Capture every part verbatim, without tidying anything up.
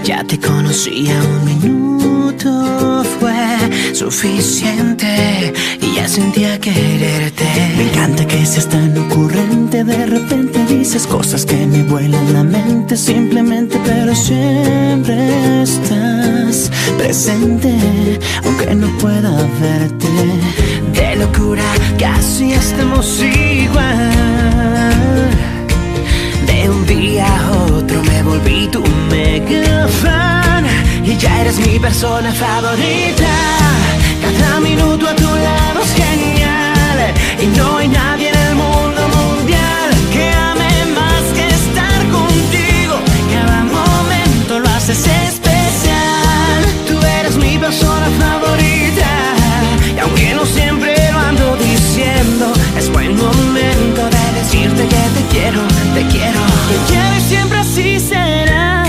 Ya te conocía, un minuto fue suficiente y ya sentía quererte. Me encanta que seas tan ocurrente. De repente dices cosas que me vuelan la mente. Simplemente, pero siempre estás presente, aunque no pueda verte. De locura casi estamos igual. De un día a otro me volví tu mega fan y ya eres mi persona favorita. Cada minuto a tu lado es genial y no hay nadie en el mundo mundial que ame más que estar contigo. Cada momento lo haces especial. Tú eres mi persona favorita y aunque no siempre lo ando diciendo, es buen momento de decirte que te quiero, te quiero, te quiero y siempre así será.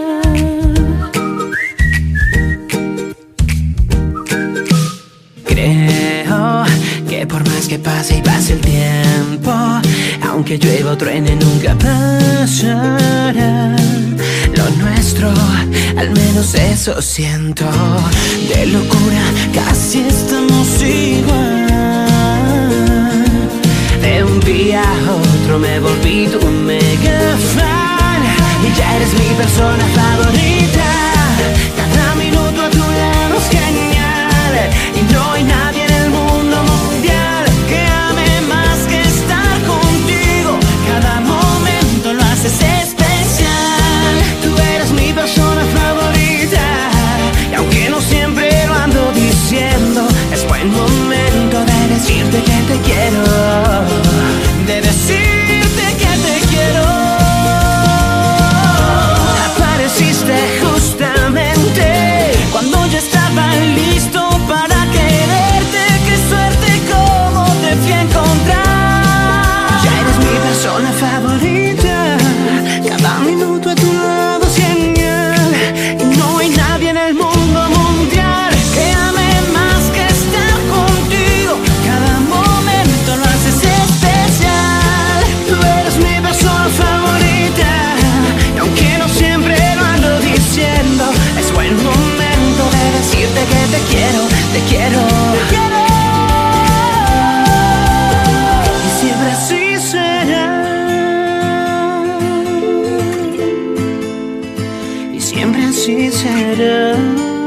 Creo que por más que pase y pase el tiempo, aunque llueva o truene nunca pasará. Lo nuestro, al menos eso siento. De locura casi estamos igual. De un día a otro me volví tu mega fan y ya eres mi persona favorita. Cada minuto a tu lado es genial y no hay nadie en el mundo mundial que ame más que estar contigo. Cada momento lo haces especial. Tú eres mi persona favorita y aunque no siempre lo ando diciendo, es buen momento de decirte que te quiero, de decirte que te quiero. Apareciste justamente cuando yo estaba listo para quererte. Qué suerte, cómo te fui a encontrar. Ya eres mi persona favorita. Cada minuto a tu lado es genial y no hay nadie en el mundo mundial que ame más que estar contigo. Cada momento lo haces especial. Tú eres mi persona favorita y aunque no siempre lo ando diciendo, es buen momento de decirte que te quiero, te quiero, te quiero. Y siempre así será. Y siempre así será.